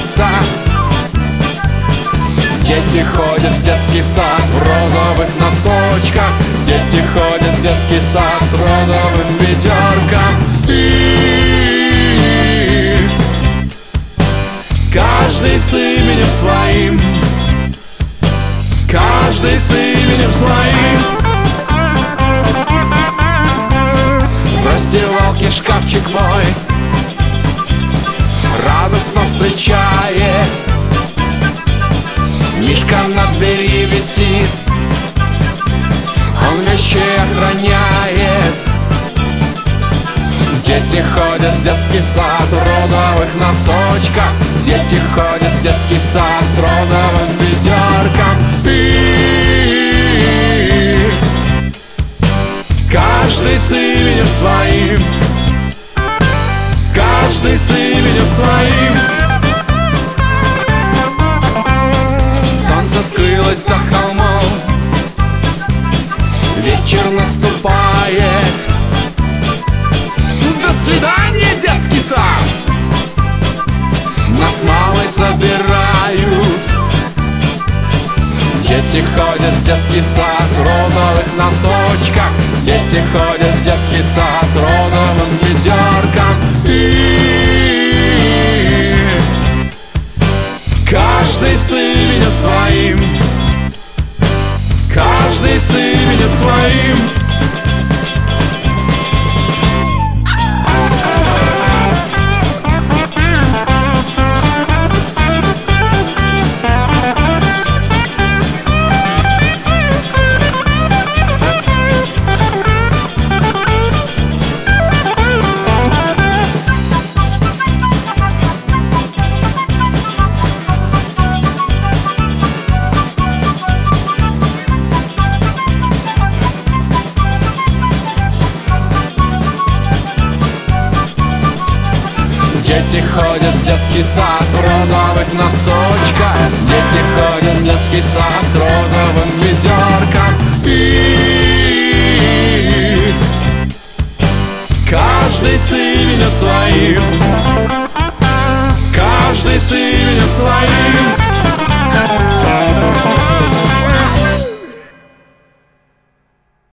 улыбаться. Дети ходят в детский сад в розовых носочках. Дети ходят в детский сад с розовым ведерком. И каждый с именем своим, каждый с именем своим. В раздевалке шкафчик мой радостно встречает. Мишка на двери висит, он вещей охраняет. Дети ходят в детский сад в розовых носочках. Дети ходят в детский сад с розовым ведерком. И каждый с именем своим, каждый с именем своим. Солнце скрылось за холмом, вечер наступает. До свидания, детский сад! Нас мамой забирают. Дети ходят в детский сад в розовых носочках. Дети ходят в детский сад с розовым ведерком. И каждый с именем своим, каждый с именем своим. Дети ходят в детский сад в розовых носочках. Дети ходят в детский сад с розовым ведерком. И каждый с именем своим, каждый с именем своим.